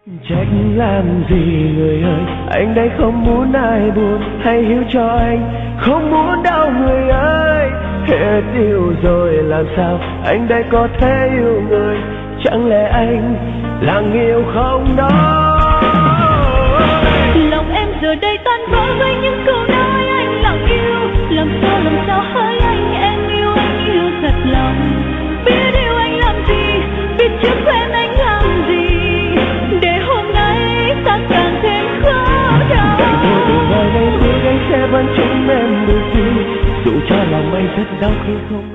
Trách làm gì người ơi, anh đây không muốn ai buồn, hãy hiểu cho anh không muốn đau người ơi. Hết yêu rồi làm sao anh đây có thể yêu người, chẳng lẽ anh là yêu không nói. Lòng em giờ đây tan vỡ với những câu nói anh lặng yêu, làm sao hỡi anh yêu thật lòng. Biết yêu anh làm gì, biết trước quen anh làm gì, để hôm nay ta càng thêm khó đau. Vậy thôi từ ngày này hứa anh sẽ vẫn chung em được gì, dù cho lòng anh rất đau khi không